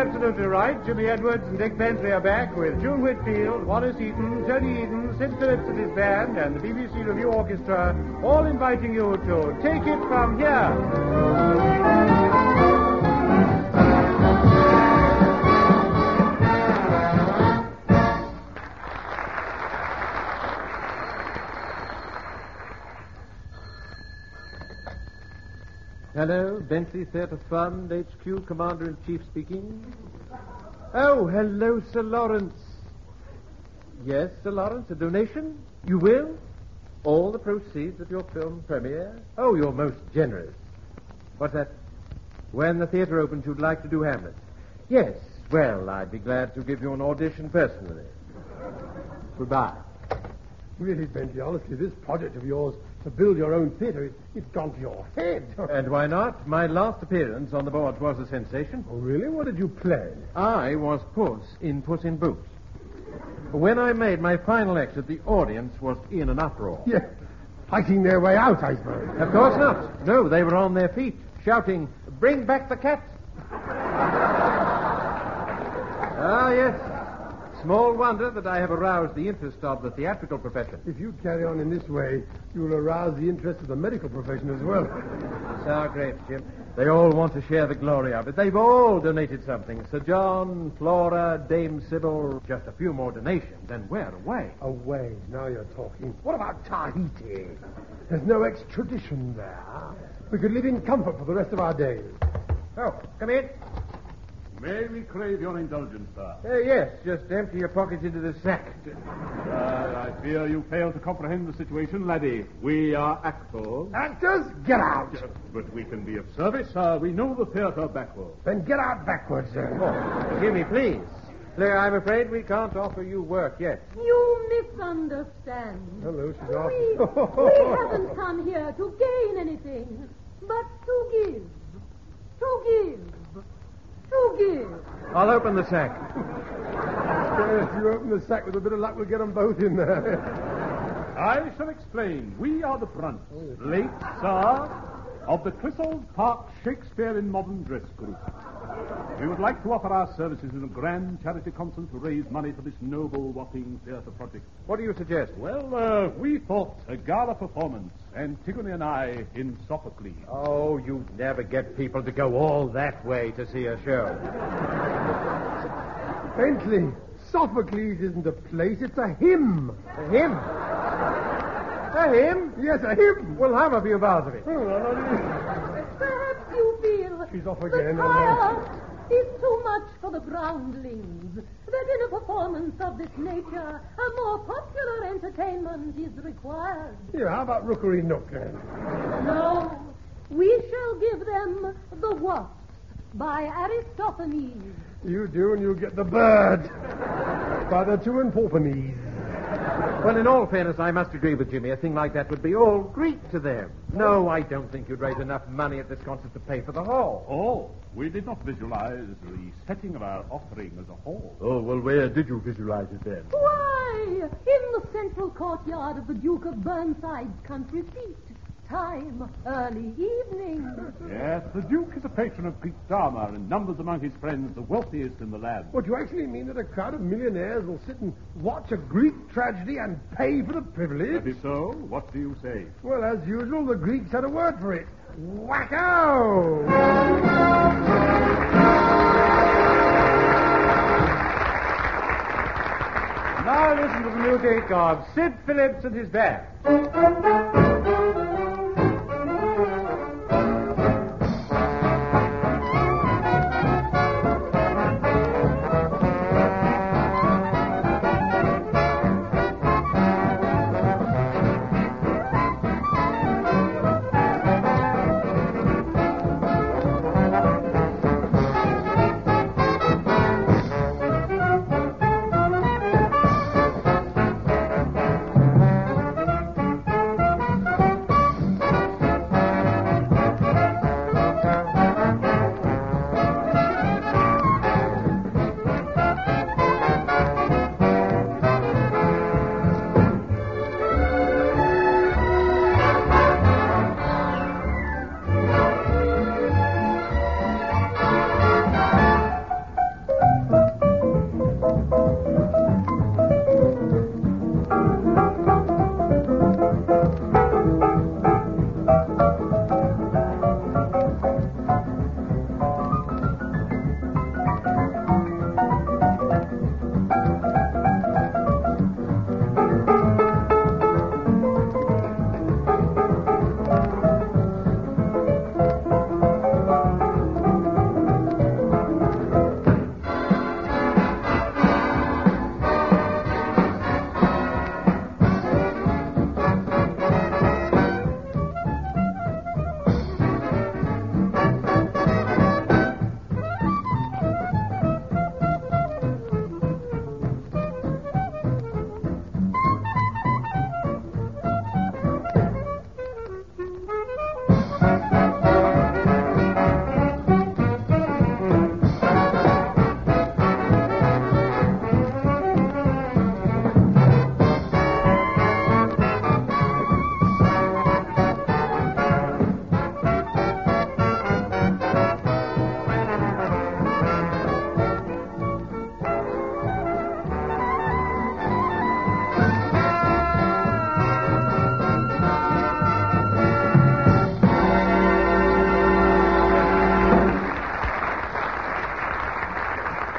absolutely right. Jimmy Edwards and Dick Bentley are back with June Whitfield, Wallace Eaton, Tony Eden, Sid Phillips and his band, and the BBC Review Orchestra, all inviting you to Take It From Here. Hello, Bentley Theatre Fund, HQ, Commander-in-Chief speaking. Oh, hello, Sir Lawrence. Yes, Sir Lawrence, a donation? You will? All the proceeds of your film premiere? Oh, you're most generous. What's that? When the theatre opens, you'd like to do Hamlet? Yes, well, I'd be glad to give you an audition personally. Goodbye. Really, Bentley, honestly, this project of yours to build your own theatre, it's gone to your head. And why not? My last appearance on the boards was a sensation. Oh, really? What did you play? I was Puss in Puss in Boots. When I made my final exit, the audience was in an uproar. Yeah, fighting their way out, I suppose. Of course not. No, they were on their feet, shouting, "Bring back the cat!" Ah, yes. Small wonder that I have aroused the interest of the theatrical profession. If you carry on in this way, you'll arouse the interest of the medical profession as well. Sour grapes, Jim. They all want to share the glory of it. They've all donated something. Sir John, Flora, Dame Sybil, just a few more donations. And where away? Away. Now you're talking. What about Tahiti? There's no extradition there. We could live in comfort for the rest of our days. Oh, come in. May we crave your indulgence, sir? Yes, just empty your pockets into the sack. I fear you fail to comprehend the situation, laddie. We are actors. Actors, get out. But we can be of service. We know the theatre backwards. Then get out backwards, then. Oh, Jimmy, please. Claire, I'm afraid we can't offer you work yet. You misunderstand. Hello, she's off. We haven't come here to gain anything, but to give. To give. To give. I'll open the sack. If you open the sack with a bit of luck, we'll get them both in there. I shall explain. We are the Brunts, late, sir, of the Clissold Park Shakespeare in Modern Dress group. We would like to offer our services in a grand charity concert to raise money for this noble Wapping theatre project. What do you suggest? Well, we thought a gala performance, Antigone and I in Sophocles. Oh, you'd never get people to go all that way to see a show. Bentley, Sophocles isn't a place, it's a hymn. A hymn? A hymn? Yes, a hymn. We'll have a few bars of it. Perhaps you feel She's off again. the trial is too much for the groundlings, that in a performance of this nature, a more popular entertainment is required. Yeah, how about Rookery Nook, then? No, we shall give them The Wasps by Aristophanes. You do, and you'll get The Bird by the Two and Fourpennies. Well, in all fairness, I must agree with Jimmy. A thing like that would be all Greek to them. No, I don't think you'd raise enough money at this concert to pay for the hall. Oh, we did not visualize the setting of our offering as a hall. Oh, well, where did you visualize it then? Why, in the central courtyard of the Duke of Burnside's country seat. Time, early evening. Yes, the Duke is a patron of Greek drama and numbers among his friends the wealthiest in the land. What, do you actually mean that a crowd of millionaires will sit and watch a Greek tragedy and pay for the privilege? That is so. What do you say? Well, as usual, the Greeks had a word for it. Wacko! Now listen to the music of Sid Phillips and his band.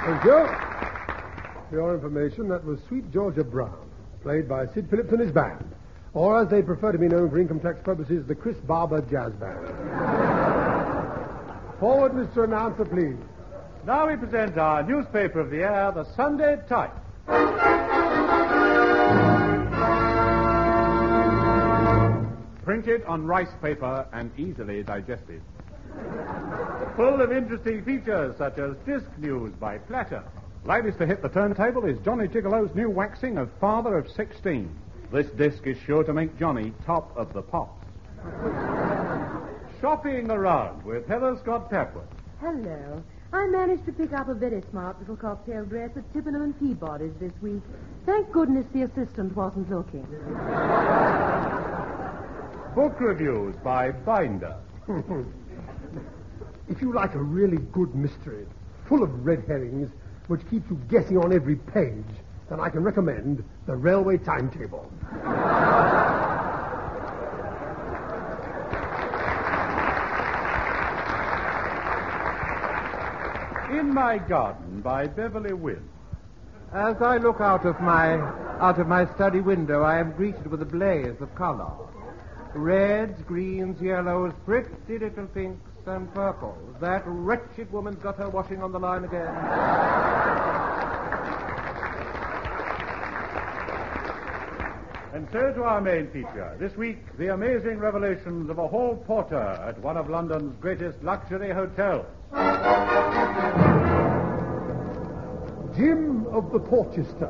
Thank you. For your information, that was Sweet Georgia Brown, played by Sid Phillips and his band. Or, as they prefer to be known for income tax purposes, the Chris Barber Jazz Band. Forward, Mr. Announcer, please. Now we present our newspaper of the year, the Sunday Type. Printed on rice paper and easily digested. Full of interesting features such as disc news by Platter. Latest to hit the turntable is Johnny Gigolo's new waxing of Father of 16. This disc is sure to make Johnny top of the pops. Shopping around with Heather Scott Papworth. Hello. I managed to pick up a very smart little cocktail dress at Chippenham and Peabody's this week. Thank goodness the assistant wasn't looking. Book reviews by Binder. If you like a really good mystery, full of red herrings, which keeps you guessing on every page, then I can recommend The Railway Timetable. In My Garden by Beverly Wynn. As I look out of my study window, I am greeted with a blaze of color. Reds, greens, yellows, pretty little pinks, and purples. That wretched woman's got her washing on the line again. And so to our main feature. This week, the amazing revelations of a hall porter at one of London's greatest luxury hotels. Jim of the Porchester.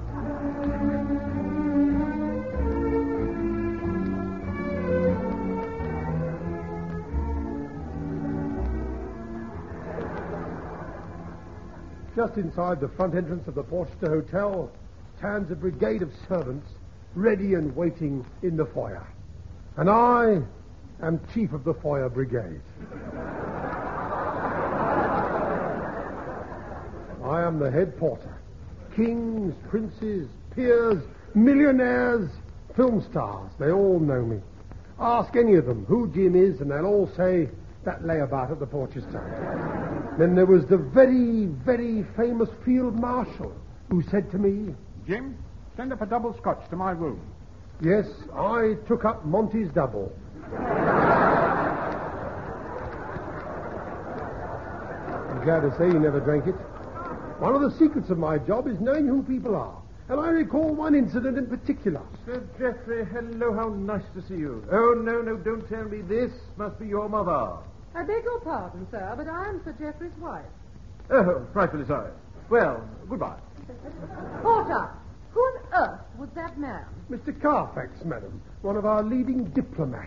Just inside the front entrance of the Porchester Hotel stands a brigade of servants ready and waiting in the foyer. And I am chief of the foyer brigade. I am the head porter. Kings, princes, peers, millionaires, film stars, they all know me. Ask any of them who Jim is, and they'll all say that layabout at the Porchester. Then there was the very, very famous Field Marshal who said to me, Jim, send up a double scotch to my room. yes, I took up Monty's double. I'm glad to say you never drank it. One of the secrets of my job is knowing who people are. And I recall one incident in particular. Sir Geoffrey, hello, how nice to see you. Oh, no, don't tell me this must be your mother. I beg your pardon, sir, but I am Sir Geoffrey's wife. Oh, frightfully sorry. Well, goodbye. Porter, who on earth was that man? Mr. Carfax, madam, one of our leading diplomats.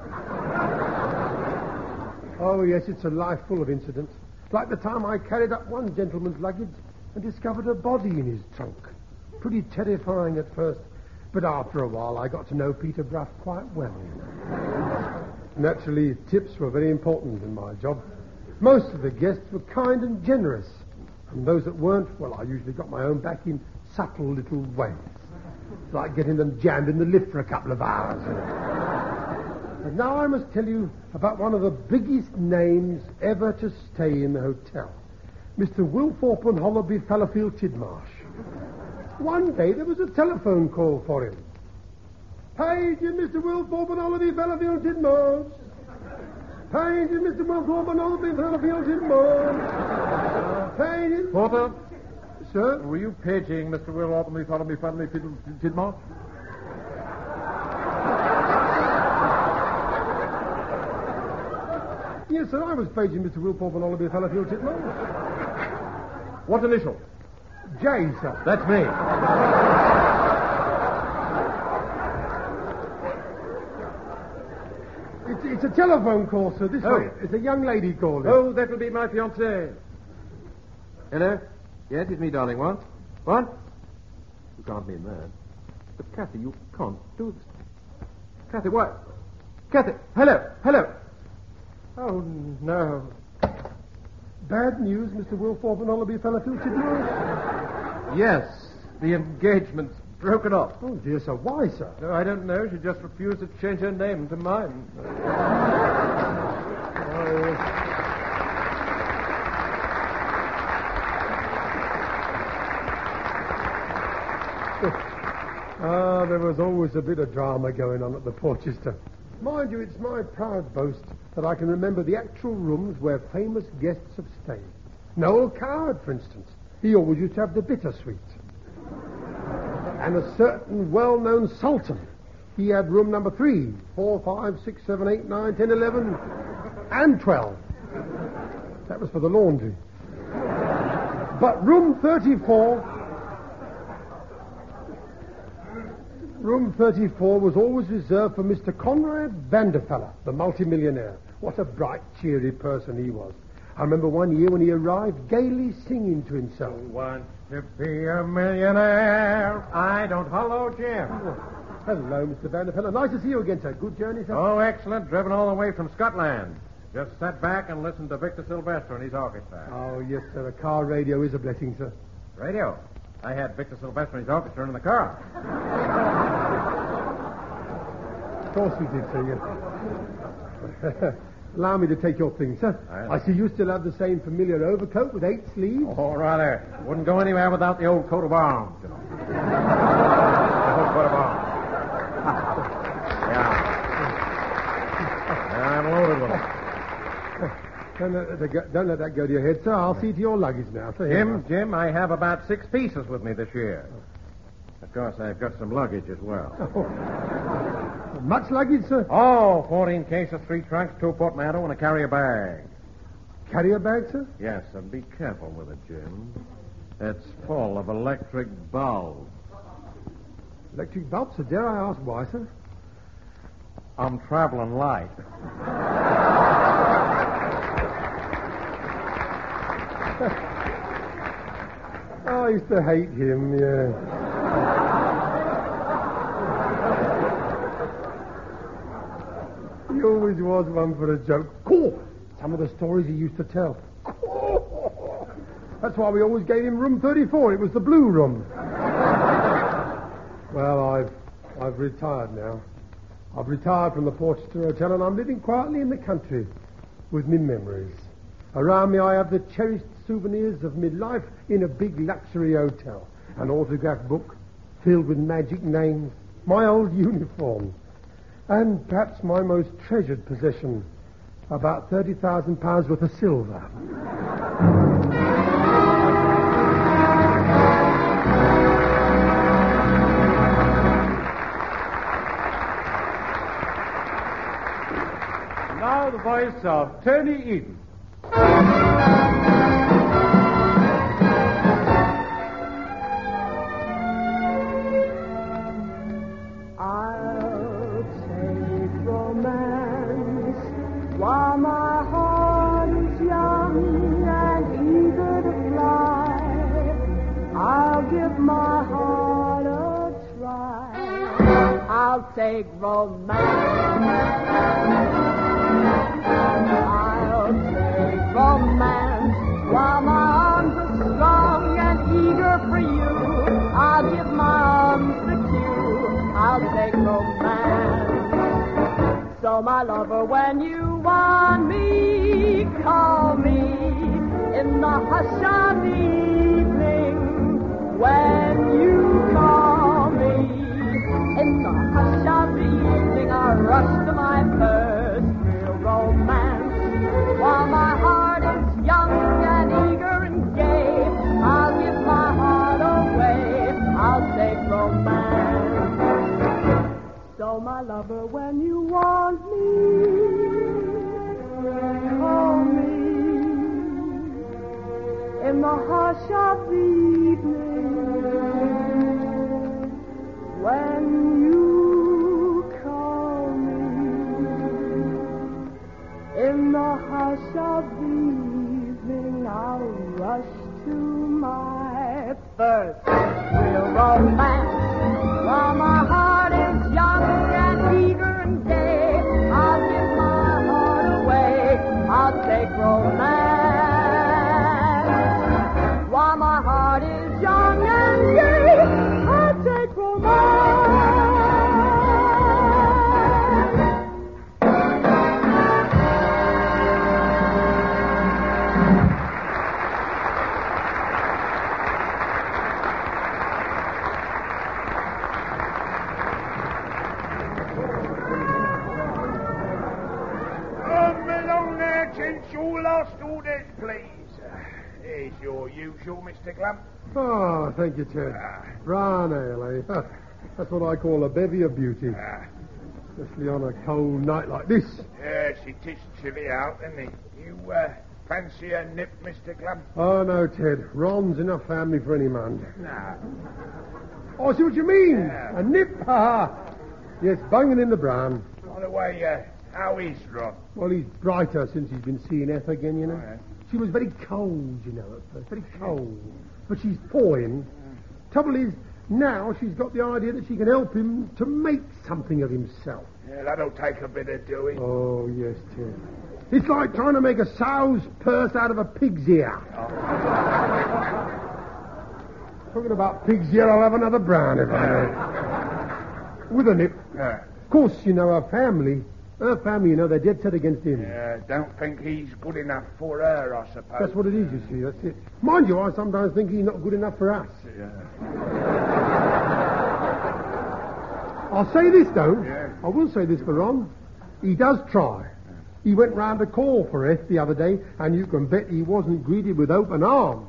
Oh, yes, it's a life full of incidents. Like the time I carried up one gentleman's luggage and discovered a body in his trunk. Pretty terrifying at first, but after a while I got to know Peter Bruff quite well. Naturally, tips were very important in my job. Most of the guests were kind and generous, and those that weren't, well, I usually got my own back in subtle little ways, like getting them jammed in the lift for a couple of hours. And now I must tell you about one of the biggest names ever to stay in the hotel, Mr. Wilthorpe and Hollaby Fallowfield Tidmarsh. One day there was a telephone call for him. Page in Mr. Wilthorpe and Hollaby Fallowfield Tidmarsh. Page in Mr. Wilthorpe and Hollaby Fallowfield Tidmarsh. Page in... Porter, Sir? were you paging Mr. Wilthorpe and Hollaby Fallowfield Tidmarsh? Yes, sir, I was paging Mr. Wilthorpe and Hollaby Fallowfield Tidmarsh. What initial? J, sir. That's me. It's a telephone call, sir. This Oh. way. It's a young lady calling. Oh, that will be my fiancée. Hello? Yes, it's me, darling. What? What? You can't mean that. But, Kathy, you can't do this. Kathy, what? Kathy, hello. Oh, no. Bad news, Mr. Wilthorpe and Hollaby Fallowfield Tidmarsh? Yes, the engagement's broken off. Oh, dear, sir. Why, sir? No, I don't know. She just refused to change her name to mine. There was always a bit of drama going on at the Porchester. Mind you, it's my proud boast that I can remember the actual rooms where famous guests have stayed. Noel Coward, for instance. He always used to have the bittersweet. And a certain well-known sultan. He had room number 3, 4, 5, 6, 7, 8, 9, 10, 11, and 12. That was for the laundry. But room 34... Room 34 was always reserved for Mr. Conrad Vanderfeller, the multimillionaire. What a bright, cheery person he was. I remember one year when he arrived gaily singing to himself. Who wants to be a millionaire? I don't. Hello, Jim. Hello, Mr. Vanderfeller. Nice to see you again, sir. Good journey, sir? Oh, excellent. Driven all the way from Scotland. Just sat back and listened to Victor Silvestro and his orchestra. Oh, yes, sir. A car radio is a blessing, sir. Radio? I had Victor Silvestro and his orchestra in the car. Of course we did, sir, yes. Allow me to take your things, sir. I see you still have the same familiar overcoat with 8 sleeves. Oh, rather. Wouldn't go anywhere without the old coat of arms, you know. The old coat of arms. Yeah. I'm loaded with it. Don't let that go to your head, sir. I'll see to your luggage now, sir. Jim, I have about 6 pieces with me this year. Of course, I've got some luggage as well. Much luggage, sir? Oh, 14 cases, 3 trunks, 2 portmanteaux, and a carrier bag. Carrier bag, sir? Yes, and be careful with it, Jim. It's full of electric bulbs. Electric bulbs, sir? Dare I ask why, sir? I'm traveling light. Oh, I used to hate him, yeah. He always was one for a joke. Cool. Some of the stories he used to tell. Cool. That's why we always gave him room 34. It was the blue room. Well, I've retired now. I've retired from the Porchester Hotel, and I'm living quietly in the country with me memories. Around me, I have the cherished souvenirs of midlife in a big luxury hotel. An autograph book filled with magic names, my old uniform, and perhaps my most treasured possession, about £30,000 worth of silver. Now the voice of Tony Eden. I'll take romance while my heart is young and eager to fly. I'll give my heart a try. I'll take romance. I'll take romance while my arms are strong and eager for you. I'll give my arms the cue. I'll take romance. So my lover, when you want me, call me in the hush of evening. When you call me in the hush of the evening, I'll rush to my first real romance. While my heart is young and eager and gay, I'll give my heart away. I'll take romance. So my lover, when you want me, call me in the hush of the evening. When you call me in the hush of the evening, I'll rush to my first real romance. While my heart is young and eager and gay, I'll give my heart away. I'll take romance. While my heart is young and gay, I'll take romance. your usual, Mr. Glump. Oh, thank you, Ted. Brown ale, eh? That's what I call a bevy of beauty. Especially on a cold night like this. Yes, it is chilly out, isn't it? You fancy a nip, Mr. Glump? Oh, no, Ted. Ron's enough family for any man. No. Oh, I see what you mean. Yeah. A nip, ha-ha. Yes, bunging in the brown. By the way, how is Ron? Well, he's brighter since he's been seeing Eth again, you know. Oh, yeah. She was very cold, you know, at first. Very cold. But she's thawing. Trouble is, now she's got the idea that she can help him to make something of himself. Yeah, that'll take a bit of doing. Oh, yes, Ted. It's like trying to make a sow's purse out of a pig's ear. Talking about pig's ear, I'll have another brown if I may. With a nip. Of course, you know, her family, you know, they're dead set against him. Don't think he's good enough for her, I suppose. That's what it is, you see, that's it. Mind you, I sometimes think he's not good enough for us. I'll say this, though. I will say this for Ron. He does try. He went round to call for Eth the other day, and you can bet he wasn't greeted with open arms.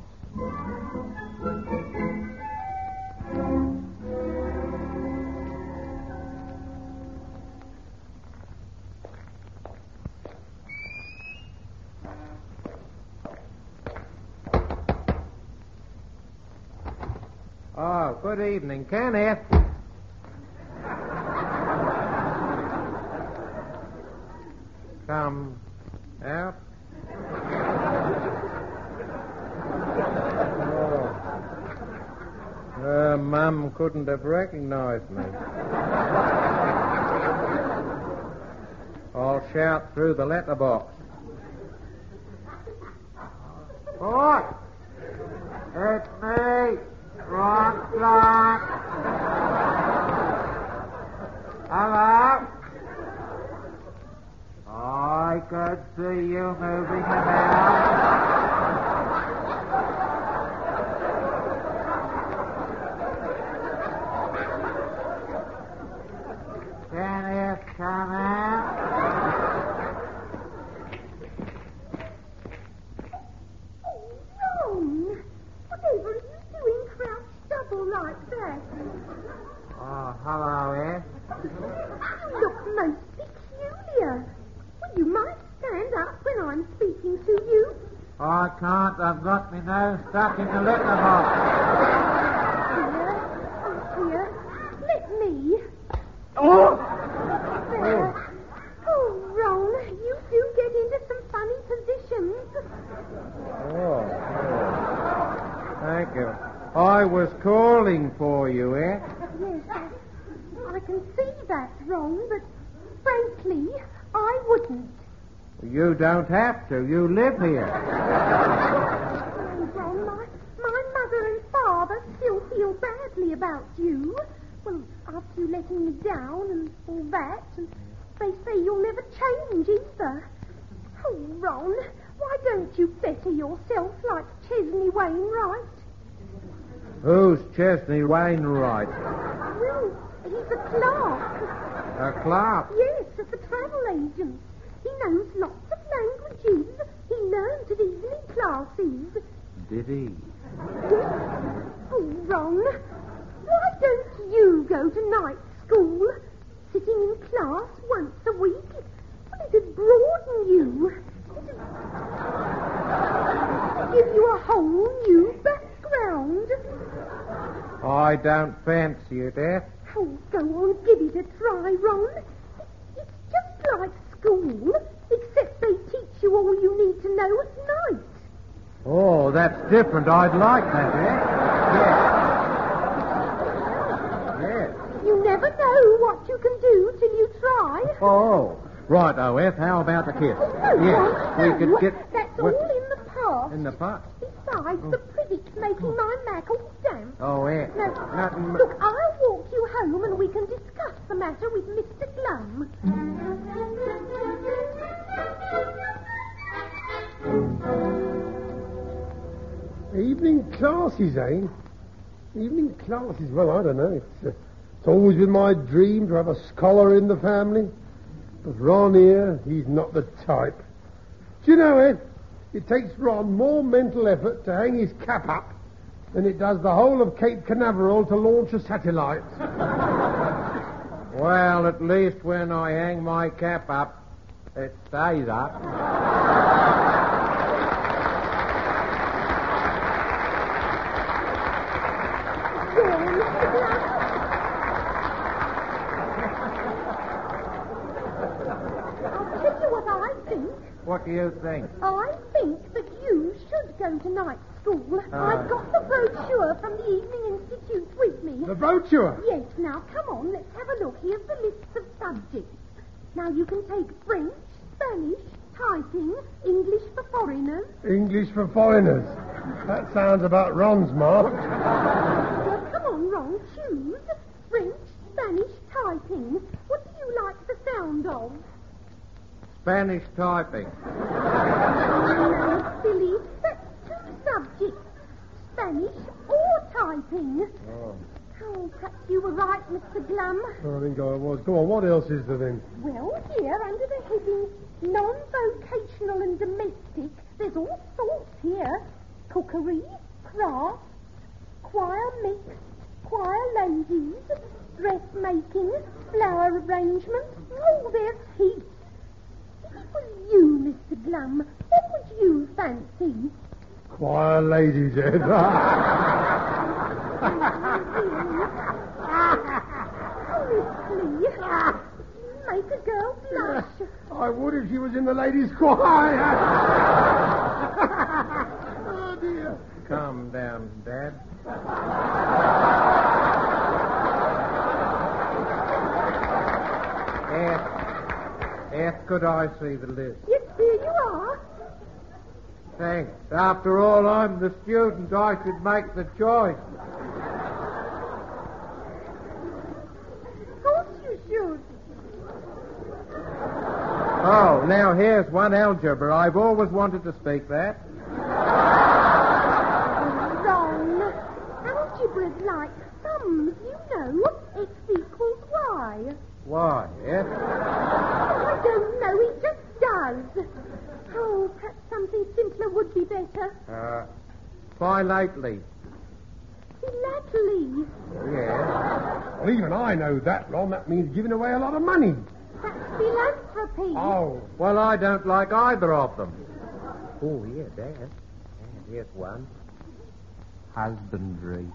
Oh, good evening, Kenneth. Come out. Mum couldn't have recognized me. I'll shout through the letterbox. Boy! It's me, Ron Clark. Hello? I could see you moving about. Can you come out? Oh, Ron! Whatever are you doing crouched double like that? Oh, hello, Ed. You look most peculiar. Well, you might stand up when I'm speaking to you. I can't. I've got my nose stuck in the letterbox. Here. Let me. Oh! There. Oh, Ron, you do get into some funny positions. Oh. Thank you. I was calling for you, Ed. Yes, I can see that's wrong, but frankly, I wouldn't. You don't have to. You live here. Oh, Ron, my mother and father still feel badly about you. Well, after you letting me down and all that, and they say you'll never change either. Oh, Ron, why don't you better yourself like Chesney Wainwright? Who's Chesney Wainwright? Well, he's a clerk. A clerk? Yes, at the travel agent. He knows lots of languages. He learned at evening classes. Did he? Yes. Oh, Ron, why don't you go to night school? Sitting in class once a week? Well, it'd broaden you. It'd give you a whole new background. I don't fancy it, Ed. Oh, go on, give it a try, Ron. It's just like school, except they teach you all you need to know at night. Oh, that's different. I'd like that, Ed. Yes. Yes. You never know what you can do till you try. Oh, right, Eth. How about a kiss? Oh, no, Yes, no, we could get... That's all in the past. In the past? Besides, the critic's making my Mac all damp. Oh, Ed. No, Nothing... look, I'll walk you home and we can discuss the matter with Mr. Glum. Evening classes, eh? Evening classes. Well, I don't know. It's always been my dream to have a scholar in the family. But Ron here, he's not the type. Do you know, Ed? it takes Ron more mental effort to hang his cap up than it does the whole of Cape Canaveral to launch a satellite. Well, at least when I hang my cap up, it stays up. What do you think? I think that you should go to night school. I've got the brochure from the Evening Institute with me. The brochure? Yes, now come on, let's have a look. Here's the list of subjects. Now you can take French, Spanish, typing, English for foreigners. English for foreigners. That sounds about Ron's mark. Well, come on, Ron, choose. French, Spanish, typing. What do you like the sound of? Spanish typing. No, silly. That's two subjects. Spanish or typing. Oh, perhaps you were right, Mr. Glum. I think I was. Go on, what else is there then? Well, here, under the heading non-vocational and domestic, there's all sorts here. Cookery, crafts, choir mixed, choir ladies, dressmaking, flower arrangement. Oh, there's heaps. If it was you, Mr. Glum, what would you fancy? Choir ladies, Ed. Honestly, make a girl blush. I would if she was in the ladies' choir. Oh, dear. Calm down, Dad. Eth, could I see the list? Yes, here you are. Thanks. After all, I'm the student. I should make the choice. Of course you should. Oh, now here's one, algebra. I've always wanted to speak that. Wrong. Algebra's like sums, you know. X equals Y. Why, Eth? I don't know, it just does. Oh, perhaps something simpler would be better. Philately. Philately. Yeah. Well, even I know that, Ron. That means giving away a lot of money. That's philanthropy. Oh. Well, I don't like either of them. Oh, here, Dad. Here's one. Husbandry.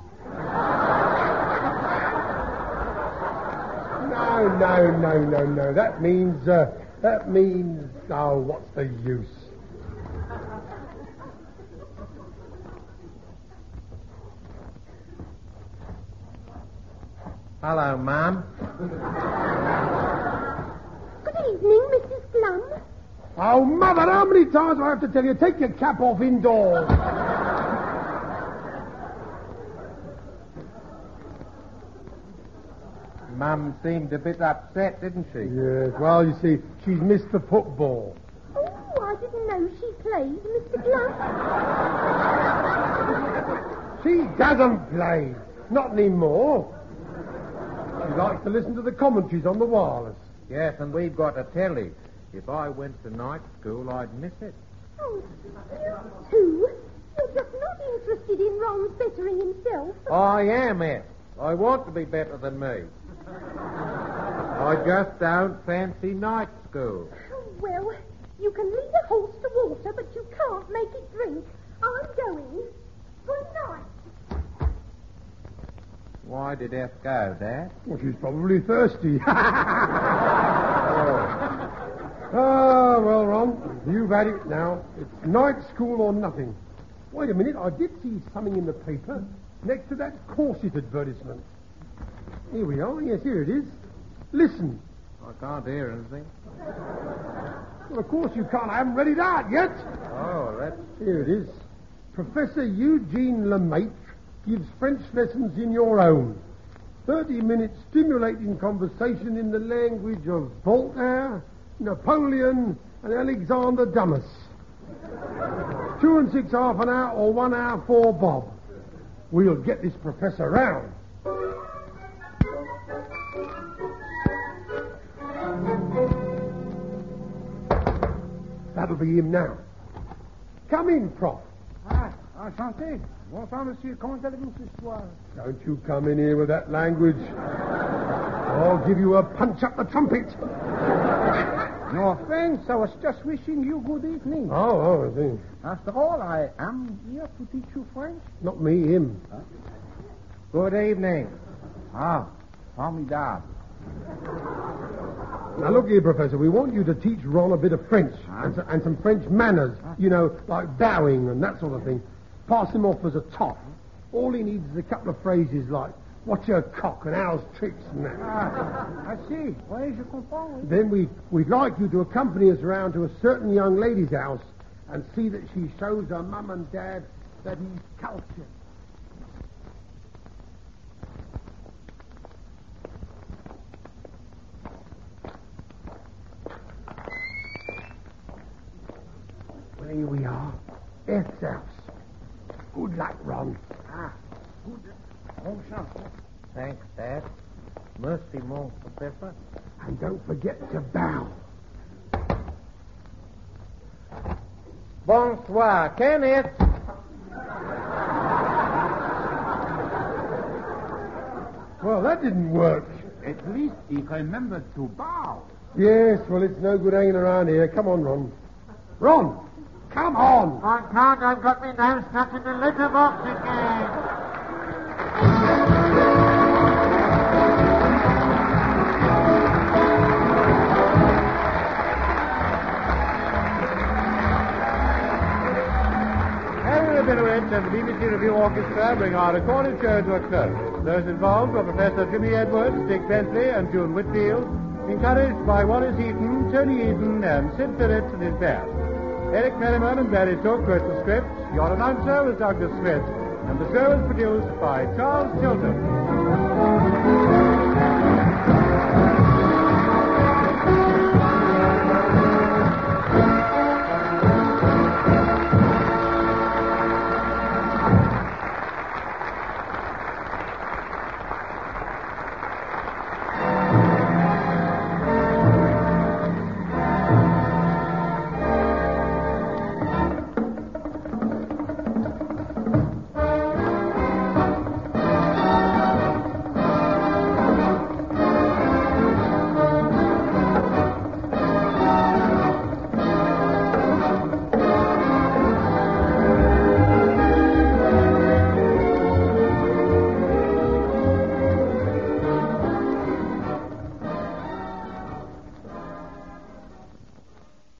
No. That means, oh, what's the use? Hello, Mum. Good evening, Mrs. Glum. Oh, Mother, how many times do I have to tell you, take your cap off indoors? Mum seemed a bit upset, didn't she? Yes, well, you see, she's missed the football. Oh, I didn't know she played, Mr. Glum. She doesn't play. Not anymore. She likes to listen to the commentaries on the wireless. Yes, and we've got a telly. If I went to night school, I'd miss it. Oh, you two? You're just not interested in Ron's bettering himself. I am, Eth. I want to be better than me. I just don't fancy night school. Oh, well, you can lead a horse to water, but you can't make it drink. I'm going. Good night. Why did Eth go, Dad? Well, she's probably thirsty. Ah, well, Ron, you've had it now. It's night school or nothing. Wait a minute, I did see something in the paper next to that corset advertisement. Here we are. Yes, here it is. Listen. I can't hear anything. Well, of course you can't. I haven't read it out yet. Oh, that's... Here it is. Professor Eugene Lemaitre gives French lessons in your own. 30-minute stimulating conversation in the language of Voltaire, Napoleon, and Alexander Dumas. 2 and 6 half an hour or 1 hour 4 bob. We'll get this professor round. That'll be him now. Come in, Prof. Ah, enchanté. Bonsoir, monsieur. Comment allez-vous ce soir? Don't you come in here with that language. I'll give you a punch up the trumpet. No offense. I was just wishing you good evening. Oh, I see. After all, I am here to teach you French. Not me, him. Good evening. Ah, formidable. Now, look here, Professor. We want you to teach Ron a bit of French and some French manners. You know, like bowing and that sort of thing. Pass him off as a top. All he needs is a couple of phrases like, what's your cock and how's tricks and that. I see. Oui, je comprends. Then we'd like you to accompany us around to a certain young lady's house and see that she shows her mum and dad that he's cultured. Well, here we are. Earth's house. Good luck, Ron. Good. Bon chance. Thanks, Dad. Merci, mon professor. And don't forget to bow. Bonsoir, Kenneth. Well, that didn't work. At least he remembered to bow. Yes, well, it's no good hanging around here. Come on, Ron. Ron, come on. I can't. I've got me nose stuck in the letterbox again. And the BBC Review Orchestra bring our recorded show to a close. Those involved were Professor Jimmy Edwards, Dick Bentley, and June Whitfield, encouraged by Wallace Eaton, Tony Eden, and Sid Phillips and his band. Eric Merriman and Barry Took wrote the script. Your announcer was Douglas Smith, and the show was produced by Charles Chilton.